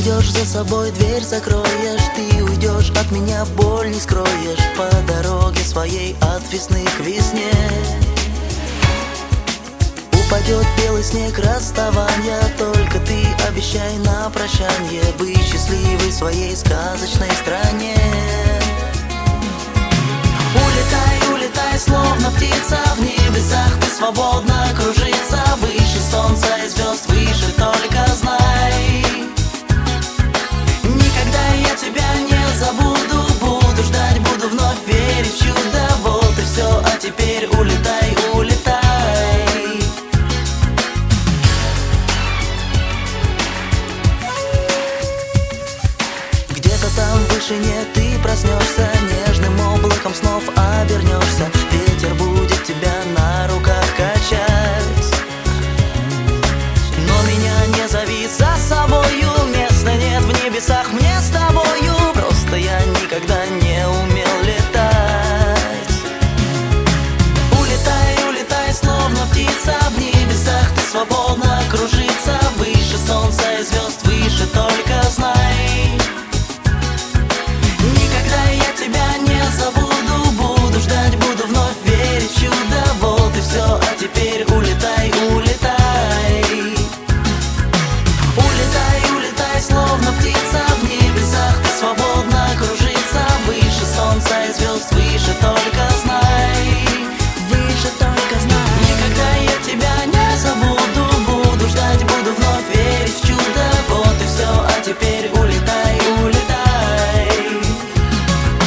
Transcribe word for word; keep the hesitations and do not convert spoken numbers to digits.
уйдешь, за собой дверь закроешь. Ты уйдешь, от меня боль не скроешь. По дороге своей от весны к весне упадет белый снег расставания. Только ты обещай на прощанье быть счастливой в своей сказочной стране. Улетай, улетай, словно птица в небесах, ты свободно кружиться. Выше солнца и звезд, выше, только знай, никогда я тебя не забуду. Буду ждать, буду вновь верить в чудо. Вот и все, а теперь улетай, улетай. Где-то там в вышине ты проснешься, нежным облаком снов обернешься.